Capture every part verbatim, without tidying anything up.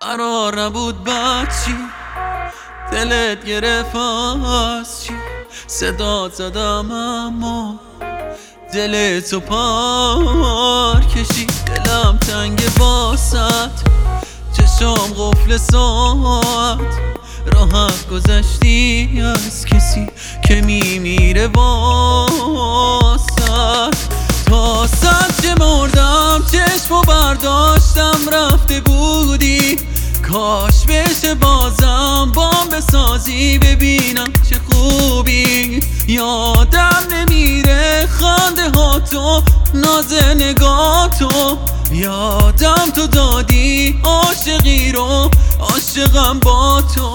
قرار نبود بچی دلت گرفت از چی صدا زدم اما دلتو پار کشی. دلم تنگ باست چشام قفل ساعت راحت گذشتی از کسی که میمیره واسط. تا صد چه مردم چشمو برداشتم رفته بودی. کاش بشه بازم بام بسازی ببینم چه خوبی. یادم نمیره خنده ها تو ناز نگاه تو. یادم تو دادی عاشقی رو عاشقم با تو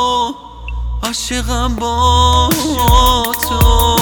عاشقم با تو.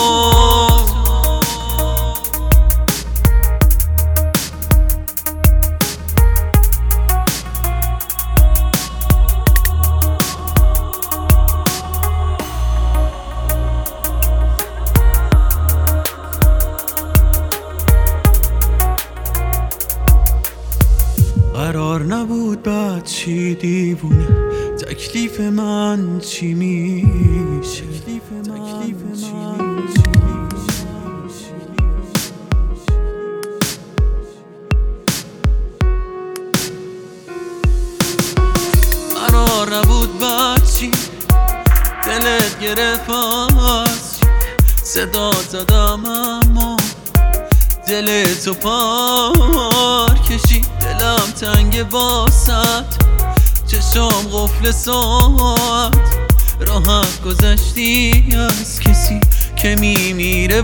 قرار نبود بعد چی دیوونه تکلیف من چی میشه. تکلیف من قرار نبود بعد چی دلت گرفت از چی صدا زدم اما دلتو پار کشی. دلم تنگ باست چشام قفل ساعت راحت گذشتی از کسی که میمیره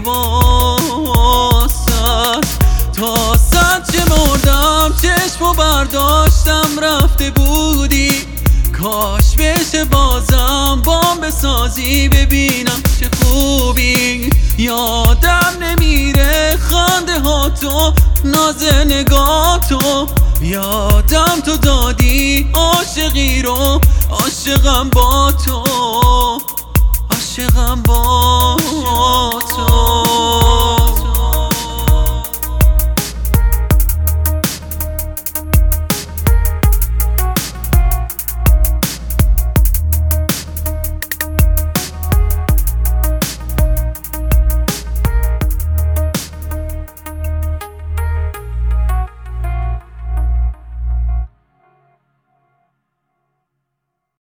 واسط. تا صد چه مردم چشمو برداشتم رفته بودی. کاش بشه بازم بام بسازی ببینم چه خوبی. یادم نمیره خنده ها تو ناز نگاه تو. یادم تو دادی عاشقی رو عاشقم با تو عاشقم با